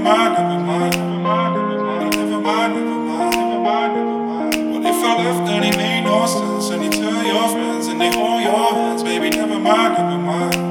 mind, never mind, never mind, never mind, never mind, never mind, never mind, never mind. What if I left and it made no sense? And you tell your friends and they hold your hands, baby, never mind, never mind.